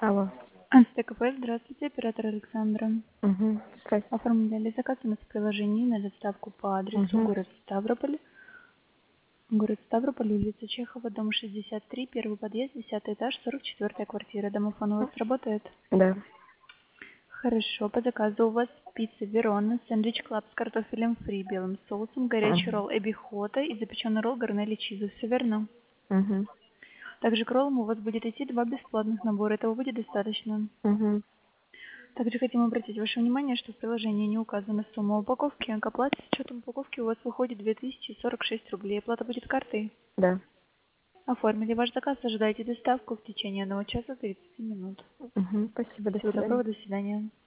Алло. ТКП, здравствуйте, оператор Александра. Здрасте. Оформляли заказ у нас в приложении на доставку по адресу город Ставрополь, улица Чехова, дом 63, первый подъезд, 10 этаж, 44 квартира. Домофон у вас работает? Да. Хорошо, по заказу у вас пицца Верона, сэндвич клаб с картофелем фри, белым соусом, горячий ролл эбби хота и запеченный ролл гарнелли чизу. Все верно? Мгм. Также к роллам у вас будет идти 2 бесплатных набора. Этого будет достаточно? Мгм. Также хотим обратить ваше внимание, что в приложении не указана сумма упаковки, а к оплате с учетом упаковки у вас выходит 2046 рублей. Оплата будет картой. Да. Оформили ваш заказ, ожидайте доставку в течение 1 часа 30 минут. Спасибо, до Всего свидания. доброго, до свидания.